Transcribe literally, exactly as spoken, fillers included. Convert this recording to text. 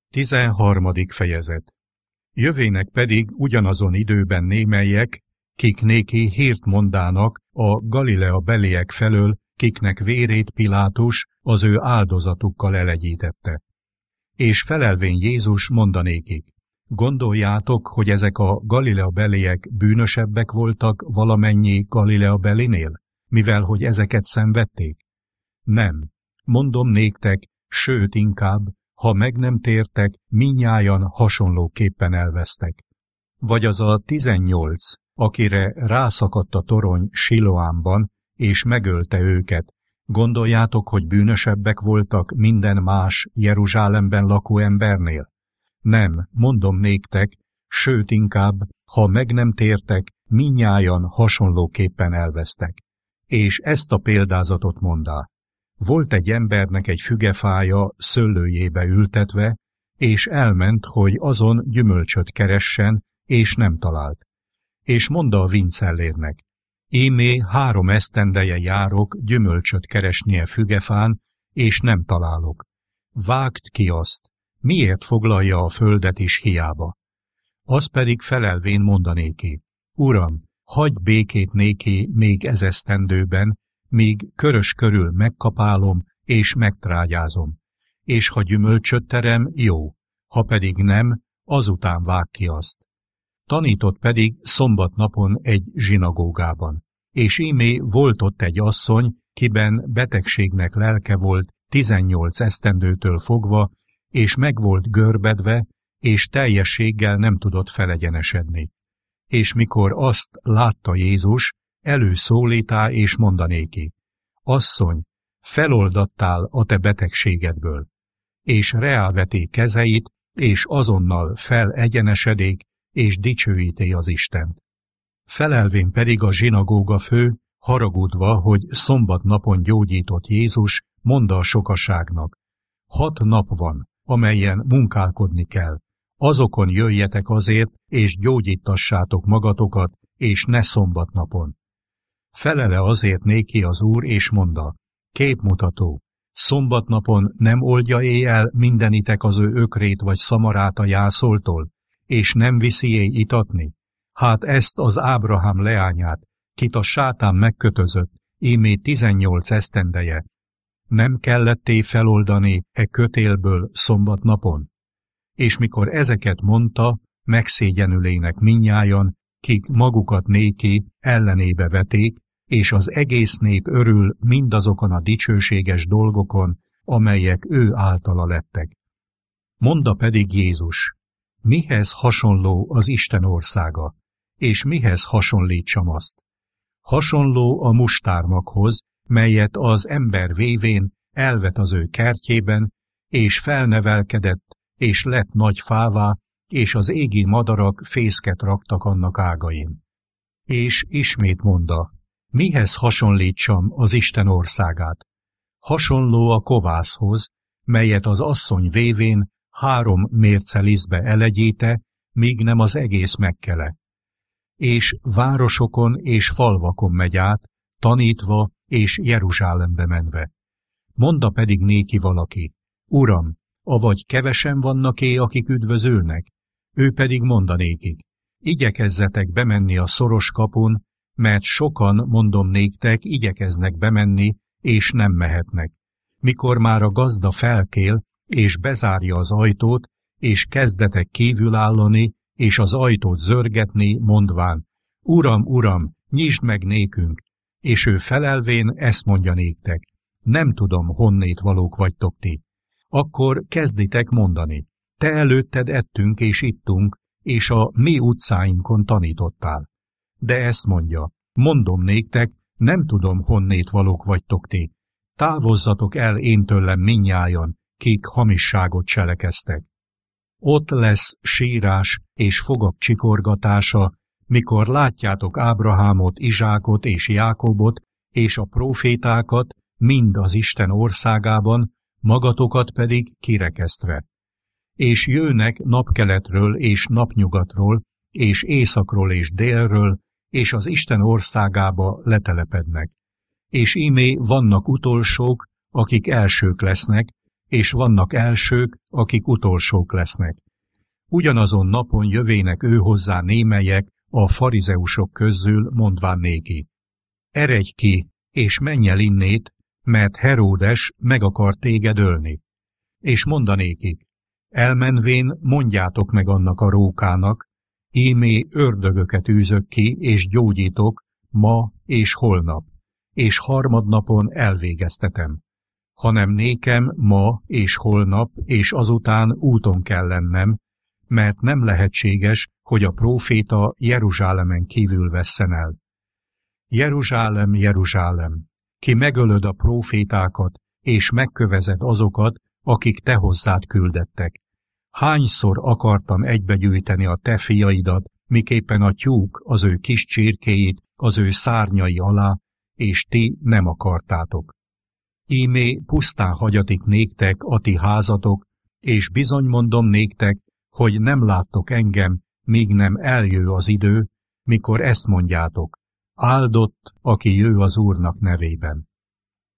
Tizenharmadik fejezet. Jövének pedig ugyanazon időben némelyek, kik néki hírt mondának a Galilea beliek felől, kiknek vérét Pilátus az ő áldozatukkal elegyítette. És felelvén Jézus mondanékik: gondoljátok, hogy ezek a Galilea beliek bűnösebbek voltak valamennyi Galilea belinél, mivel hogy ezeket szenvedték? Nem, mondom néktek, sőt inkább, ha meg nem tértek, mindnyájan hasonlóképpen elvesztek. Vagy az a tizennyolc, akire rászakadt a torony Siloámban, és megölte őket, gondoljátok, hogy bűnösebbek voltak minden más Jeruzsálemben lakó embernél? Nem, mondom néktek, sőt inkább, ha meg nem tértek, mindnyájan hasonlóképpen elvesztek. És ezt a példázatot mondá. Volt egy embernek egy fügefája szőlőjébe ültetve, és elment, hogy azon gyümölcsöt keressen, és nem talált. És mondta a vincellérnek: ímé három esztendeje járok gyümölcsöt keresnie fügefán, és nem találok. Vágd ki azt, miért foglalja a földet is hiába? Az pedig felelvén mondanéki: Uram, hagyj békét néki még ezesztendőben, míg körös körül megkapálom és megtrágyázom, és ha gyümölcsöt terem, jó, ha pedig nem, azután vág ki azt. Tanított pedig szombatnapon egy zsinagógában, és ímé volt ott egy asszony, kiben betegségnek lelke volt tizennyolc esztendőtől fogva, és meg volt görbedve, és teljességgel nem tudott felegyenesedni. És mikor azt látta Jézus, előszólítá és mondanéki: asszony, feloldattál a te betegségedből. És reáveti kezeit, és azonnal felegyenesedék, és dicsőíté az Istent. Felelvén pedig a zsinagóga fő, haragudva, hogy szombatnapon gyógyított Jézus, mondta a sokaságnak: hat nap van, amelyen munkálkodni kell. Azokon jöjjetek azért, és gyógyítassátok magatokat, és ne szombatnapon. Felele azért néki az Úr, és mondta: képmutató, szombatnapon nem oldja éjjel mindenitek az ő ökrét vagy szamarát a jászoltól, és nem viszi éj itatni? Hát ezt az Ábrahám leányát, kit a sátán megkötözött, ímé tizennyolc esztendeje, nem kelletté feloldani e kötélből szombatnapon? És mikor ezeket mondta, megszégyenülének mindnyájan, kik magukat néki ellenébe veték, és az egész nép örül mindazokon a dicsőséges dolgokon, amelyek ő általa lettek. Mondta pedig Jézus: mihez hasonló az Isten országa, és mihez hasonlítsam azt? Hasonló a mustármaghoz, melyet az ember vévén elvet az ő kertjében, és felnevelkedett, és lett nagy fává, és az égi madarak fészket raktak annak ágain. És ismét mondta: mihez hasonlítsam az Isten országát? Hasonló a kovászhoz, melyet az asszony vévén három mérce lisztbe elegyíte, míg nem az egész megkele. És városokon és falvakon megy át, tanítva és Jeruzsálembe menve. Mondta pedig néki valaki: Uram, avagy kevesen vannak-é, akik üdvözülnek? Ő pedig mondanékik: igyekezzetek bemenni a szoros kapun, mert sokan, mondom néktek, igyekeznek bemenni, és nem mehetnek. Mikor már a gazda felkél, és bezárja az ajtót, és kezdetek kívülállani, és az ajtót zörgetni, mondván: Uram, Uram, nyisd meg nékünk! És ő felelvén ezt mondja néktek: nem tudom, honnét valók vagytok ti. Akkor kezditek mondani: te előtted ettünk és ittunk, és a mi utcáinkon tanítottál. De ezt mondja: mondom néktek, nem tudom, honnét valók vagytok ti. Távozzatok el én tőlem mindnyájan, kik hamisságot cselekeztek. Ott lesz sírás és fogak csikorgatása, mikor látjátok Ábrahámot, Izsákot és Jákobot, és a prófétákat mind az Isten országában, magatokat pedig kirekesztve. És jönnek napkeletről és napnyugatról, és északról és délről, és az Isten országába letelepednek. És ímé vannak utolsók, akik elsők lesznek, és vannak elsők, akik utolsók lesznek. Ugyanazon napon jövének ő hozzá némelyek a farizeusok közül, mondván néki: Eredj ki, és menj el innét, mert Heródes meg akar téged ölni. És mondanékik: elmenvén mondjátok meg annak a rókának, ímé ördögöket űzök ki, és gyógyítok ma és holnap, és harmadnapon elvégeztetem. Hanem nékem ma és holnap és azután úton kell lennem, mert nem lehetséges, hogy a próféta Jeruzsálemen kívül vesszen el. Jeruzsálem, Jeruzsálem, ki megölöd a prófétákat, és megkövezed azokat, akik te hozzád küldettek. Hányszor akartam egybegyűjteni a te fiaidat, miképpen a tyúk az ő kis csirkéit az ő szárnyai alá, és ti nem akartátok. Ímé pusztán hagyatik néktek a ti házatok, és bizony mondom néktek, hogy nem láttok engem, míg nem eljő az idő, mikor ezt mondjátok: áldott, aki jő az Úrnak nevében.